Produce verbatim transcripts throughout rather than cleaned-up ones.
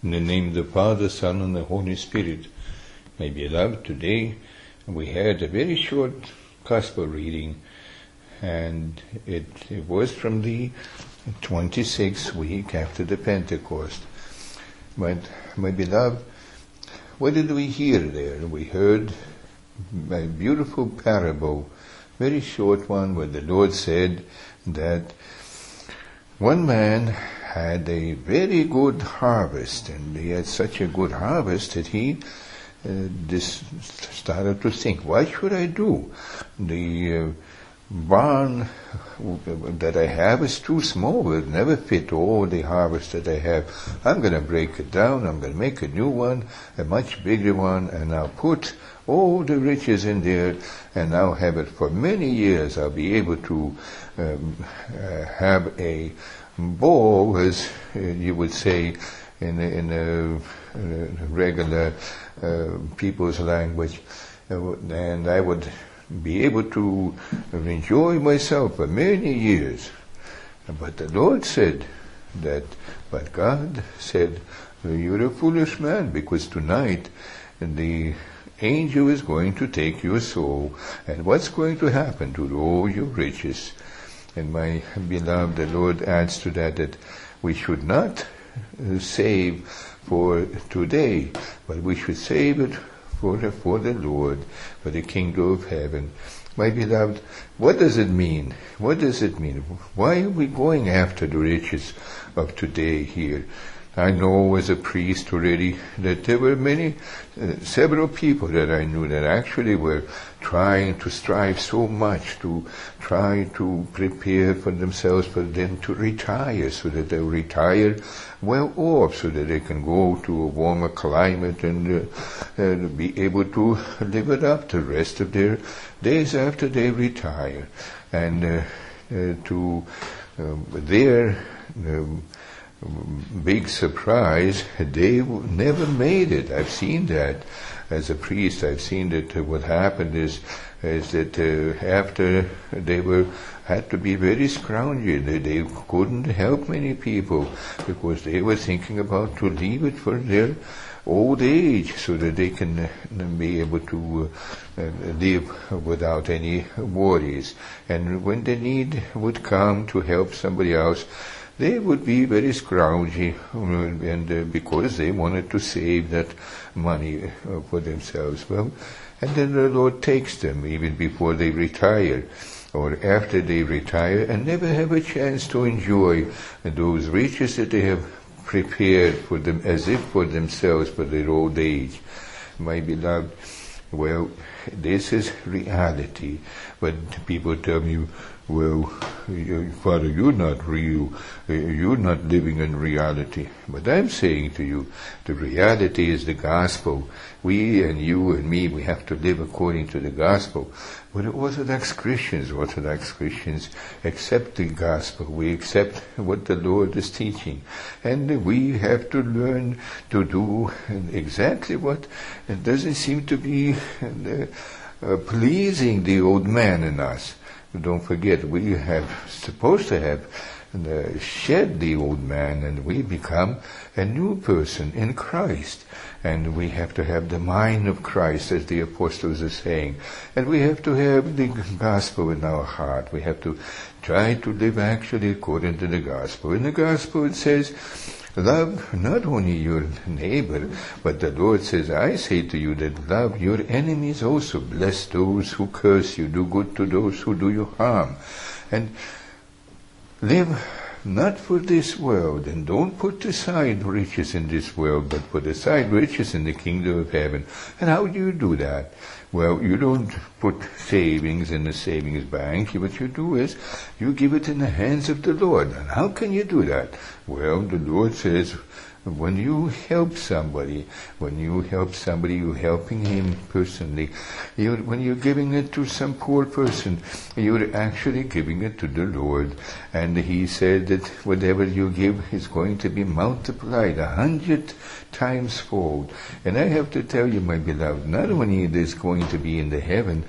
In the name of the Father, Son, and the Holy Spirit. My beloved, today we had a very short Gospel reading, and it, it was from the twenty-sixth week after the Pentecost. But, my beloved, what did we hear there? We heard a beautiful parable, very short one, where the Lord said that one man had a very good harvest, and he had such a good harvest that he uh, this started to think, what should I do? The uh, barn that I have is too small, it will never fit all the harvest that I have. I'm going to break it down, I'm going to make a new one, a much bigger one, and I'll put all the riches in there, and I'll have it for many years. I'll be able to um, uh, have a ball, as uh, you would say in a, in a, in a regular uh, people's language, uh, and I would be able to enjoy myself for many years. But the Lord said that, but God said, you're a foolish man, because tonight the angel is going to take your soul, and what's going to happen to all your riches? And my beloved, the Lord adds to that that we should not uh, save for today, but we should save it for the, for the Lord, for the kingdom of heaven. My beloved, what does it mean? What does it mean? Why are we going after the riches of today here? I know as a priest already that there were many, uh, several people that I knew that actually were trying to strive so much to try to prepare for themselves for them to retire, so that they retire well off, so that they can go to a warmer climate and uh, uh, be able to live it up the rest of their days after they retire. And uh, uh, to um, their um, big surprise, they never made it. I've seen that as a priest. I've seen that uh, what happened is is that uh, after they were had to be very scroungy, they, they couldn't help many people because they were thinking about to leave it for their old age, so that they can uh, be able to uh, uh, live without any worries. And when the need would come to help somebody else, they would be very scroungy, and uh, because they wanted to save that money uh, for themselves. Well, and then the Lord takes them even before they retire, or after they retire, and never have a chance to enjoy those riches that they have prepared for them, as if for themselves, for their old age. My beloved, well, this is reality. But people tell me, well, Father, you're not real. You're not living in reality. But I'm saying to you, the reality is the gospel. We and you and me, we have to live according to the gospel. But Orthodox Christians, Orthodox Christians accept the gospel. We accept what the Lord is teaching. And we have to learn to do exactly what doesn't seem to be uh, uh, pleasing the old man in us. Don't forget, we have supposed to have uh, shed the old man, and we become a new person in Christ. And we have to have the mind of Christ, as the apostles are saying. And we have to have the gospel in our heart. We have to try to live actually according to the gospel. In the gospel it says, love not only your neighbor, but the Lord says, I say to you that love your enemies also. Bless those who curse you. Do good to those who do you harm. And live not for this world, and don't put aside riches in this world, but put aside riches in the kingdom of heaven. And how do you do that? Well, you don't put savings in the savings bank. What you do is you give it in the hands of the Lord. And how can you do that? Well, the Lord says, when you help somebody, when you help somebody, you're helping him personally. You're, when you're giving it to some poor person, you're actually giving it to the Lord. And He said that whatever you give is going to be multiplied a hundred times fold. And I have to tell you, my beloved, not only it is going to be in the heaven,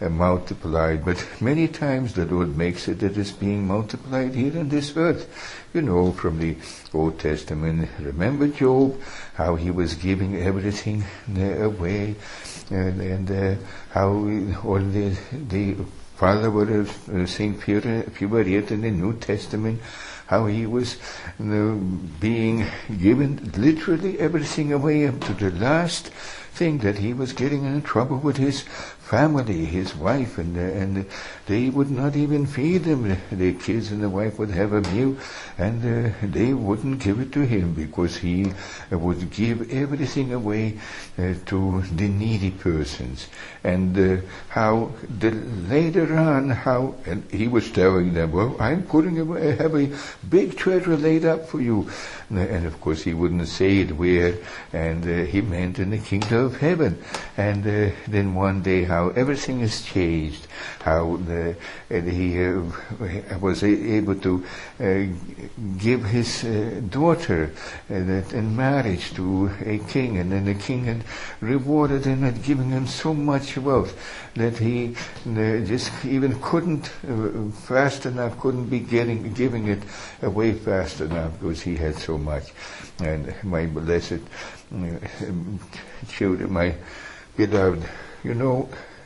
uh, multiplied. But many times the Lord makes it that it's being multiplied here on this earth. You know, from the Old Testament, remember Job, how he was giving everything uh, away, and, and uh, how all the, the follower of uh, Saint Peter, Puberette in the New Testament, how he was you know, being given literally everything away up to the last thing, that he was getting in trouble with his family, his wife, and uh, and they would not even feed him. The kids and the wife would have a meal, and uh, they wouldn't give it to him because he uh, would give everything away uh, to the needy persons. And uh, how the, later on, how and he was telling them, well, I'm putting away, I have a big treasure laid up for you. And of course he wouldn't say it where, and uh, he meant in the kingdom of heaven. And uh, then one day how everything has changed, how the, uh, he uh, was able to uh, give his uh, daughter uh, in marriage to a king, and then the king had rewarded him and giving him so much wealth that he uh, just even couldn't uh, fast enough, couldn't be getting giving it away fast enough because he had so much. And my blessed uh, children, my beloved, you know,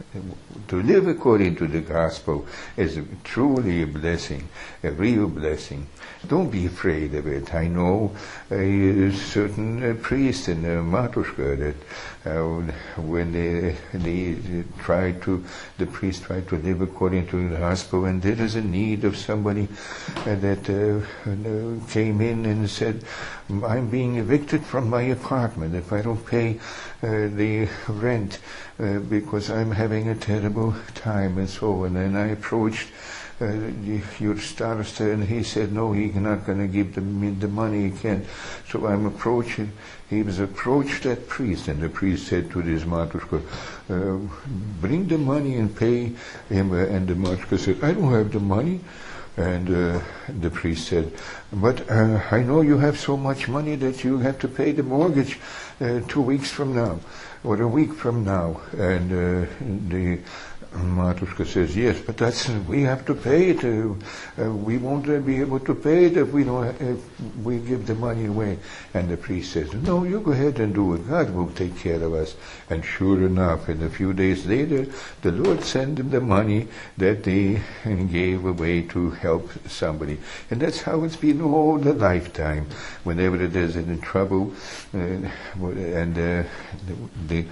to live according to the gospel is truly a blessing, a real blessing. Don't be afraid of it. I know a certain uh, priest in uh, Matushka that uh, when they, they tried to, the priest tried to live according to the gospel, and there is a need of somebody uh, that uh, came in and said, I'm being evicted from my apartment if I don't pay uh, the rent uh, because I'm having a terrible time and so on. And I approached uh, your starosta, and he said, no, he's not going to give the, the money, he can't. So I'm approaching, he was approached that priest, and the priest said to this Matushka, uh, bring the money and pay him. Uh, and the Matushka said, I don't have the money. And uh, the priest said, but uh, I know you have so much money that you have to pay the mortgage uh, two weeks from now, or a week from now. And uh, the Matushka says, yes, but that's, we have to pay it. Uh, uh, we won't uh, be able to pay it if we don't, if we give the money away. And the priest says, no, you go ahead and do it. God will take care of us. And sure enough, and a few days later, the Lord sent them the money that they gave away to help somebody. And that's how it's been all the lifetime. Whenever there's any trouble, uh, and uh, the, the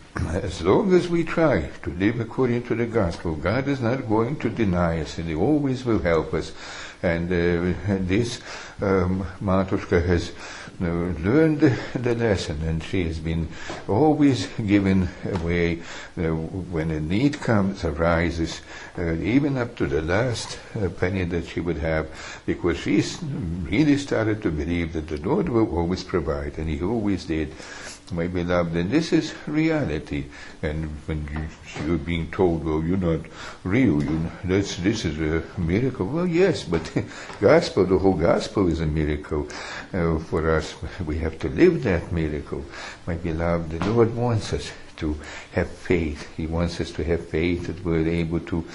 as long as we try to live according to the gospel, God is not going to deny us, and He always will help us. And, uh, and this um, Matushka has uh, learned the, the lesson, and she has been always given away uh, when a need comes, arises, uh, even up to the last uh, penny that she would have, because she's really started to believe that the Lord will always provide, and He always did. My beloved, and this is reality. And when you, you're being told, well, you're not real, you, that's, this is a miracle. Well, yes, but gospel, the whole gospel is a miracle uh, for us. We have to live that miracle. My beloved, the Lord wants us to have faith. He wants us to have faith that we're able to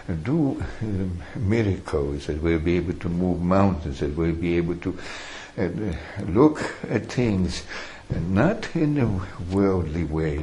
do um, miracles, that we'll be able to move mountains, that we'll be able to uh, look at things not in a worldly way,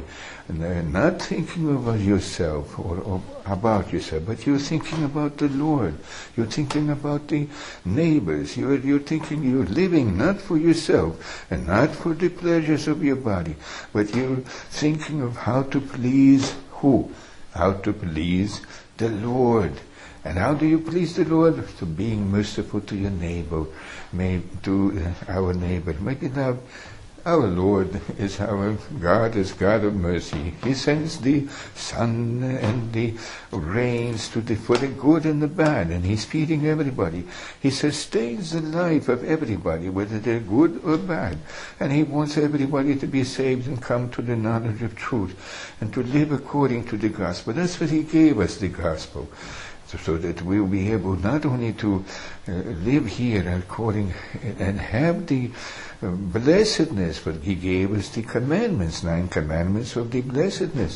not thinking about yourself or, or about yourself, but you're thinking about the Lord. You're thinking about the neighbors. You're, you're thinking, you're living not for yourself and not for the pleasures of your body, but you're thinking of how to please who? How to please the Lord. And how do you please the Lord? To being merciful to your neighbor, may, to our neighbor. My beloved, our Lord is our God, is God of mercy. He sends the sun and the rains to the, for the good and the bad, and He's feeding everybody. He sustains the life of everybody, whether they're good or bad. And He wants everybody to be saved and come to the knowledge of truth and to live according to the gospel. That's what He gave us, the gospel. So that we'll be able not only to uh, live here according and have the uh, blessedness, but He gave us the commandments, nine commandments of the blessedness.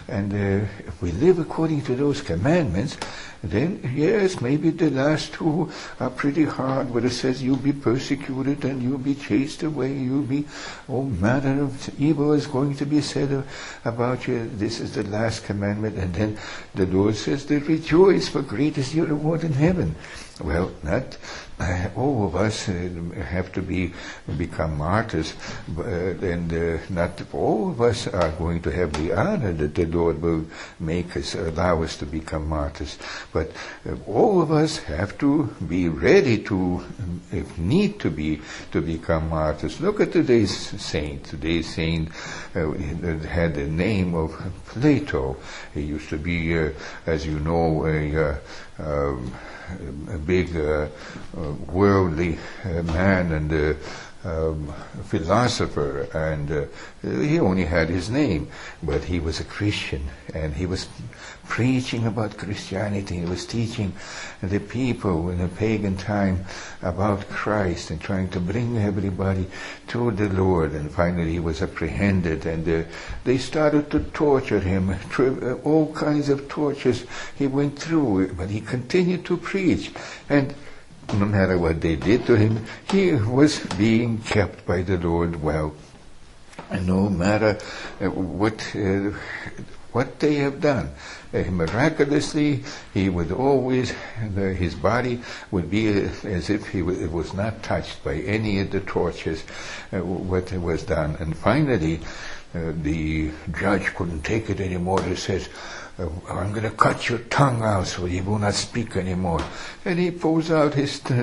and uh, if we live according to those commandments, then yes, maybe the last two are pretty hard, where it says you'll be persecuted and you'll be chased away, you'll be, all manner of evil is going to be said about you. This is the last commandment, and then the Lord says that rejoice, for great is your reward in heaven. Well, not uh, all of us uh, have to be become martyrs, uh, and uh, not all of us are going to have the honor that the Lord will make us, allow us to become martyrs. But uh, all of us have to be ready to, if need to be, to become martyrs. Look at today's saint. Today's saint uh, had the name of Plato. He used to be, uh, as you know, a uh, um, a big uh, uh, worldly uh, man and uh, um, philosopher, and uh, he only had his name, but he was a Christian, and he was preaching about Christianity. He was teaching the people in the pagan time about Christ and trying to bring everybody to the Lord. And finally he was apprehended, and uh, they started to torture him, tri- all kinds of tortures he went through, but he continued to preach. And no matter what they did to him, he was being kept by the Lord well. And no matter uh, what uh, what they have done, uh, miraculously, he would always, uh, his body would be as if he w- it was not touched by any of the tortures, uh, what was done. And finally, uh, the judge couldn't take it anymore. He says, Uh, I'm going to cut your tongue out so you will not speak anymore. And he pulls out his t-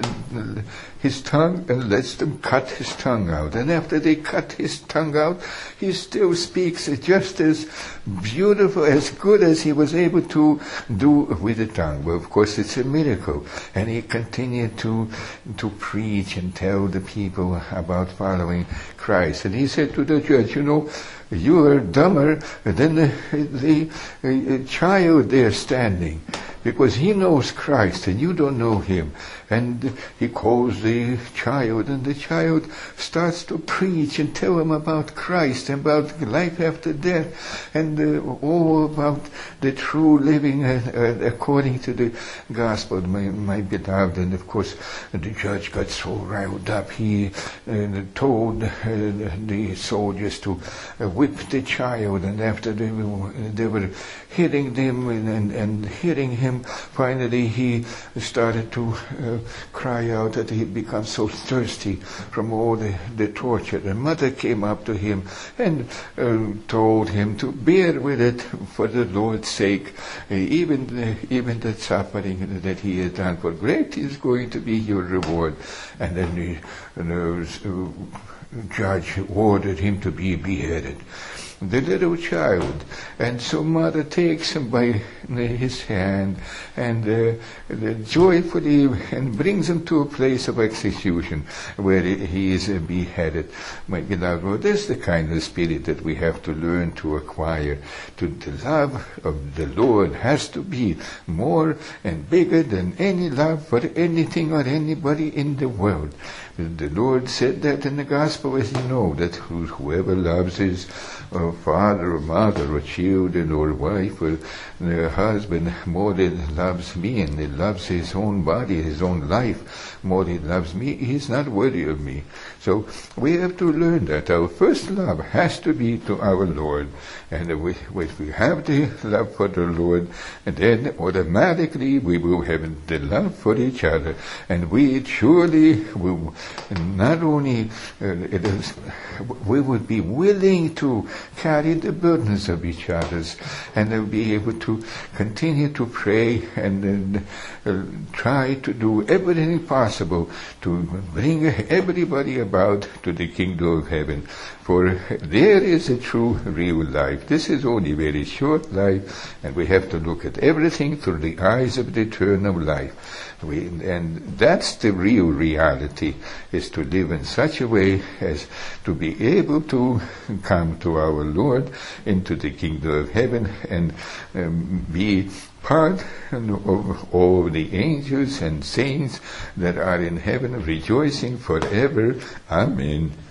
his tongue and lets them cut his tongue out. And after they cut his tongue out, he still speaks just as beautiful, as good as he was able to do with the tongue. Well, of course, it's a miracle. And he continued to to preach and tell the people about following Christ. And he said to the judge, you know, you are dumber than the, the uh, child there standing, because he knows Christ and you don't know him. And he calls the child, and the child starts to preach and tell him about Christ, and about life after death, and uh, all about the true living uh, uh, according to the gospel, my, my beloved. And of course, the judge got so riled up, he uh, told uh, the soldiers to uh, whip the child, and after they were, they were hitting them and, and, and hitting him, finally he started to uh, cry out that he had become so thirsty from all the, the torture. The mother came up to him and uh, told him to bear with it for the Lord's sake, uh, even the, even the suffering that he has done, for great is going to be your reward. And then the, the uh, judge ordered him to be beheaded. The little child, and so mother takes him by his hand and uh, joyfully and brings him to a place of execution where he is uh, beheaded. My beloved, well, this is the kind of spirit that we have to learn to acquire. To the love of the Lord has to be more and bigger than any love for anything or anybody in the world. The Lord said that in the gospel, as you know, that whoever loves his uh, father or mother or children or wife or their husband more than loves me, and he loves his own body, his own life more than he loves me, he is not worthy of me. So we have to learn that our first love has to be to our Lord. And if we, if we have the love for the Lord, and then automatically we will have the love for each other. And we surely will not only, uh, it is, we would be willing to carry the burdens of each other's, and uh, be able to continue to pray and uh, try to do everything possible to bring everybody about to the kingdom of heaven. For there is a true, real life. This is only a very short life, and we have to look at everything through the eyes of the eternal life. We, and that's the real reality, is to live in such a way as to be able to come to our Lord into the kingdom of heaven and um, be part of all the angels and saints that are in heaven, rejoicing forever. Amen.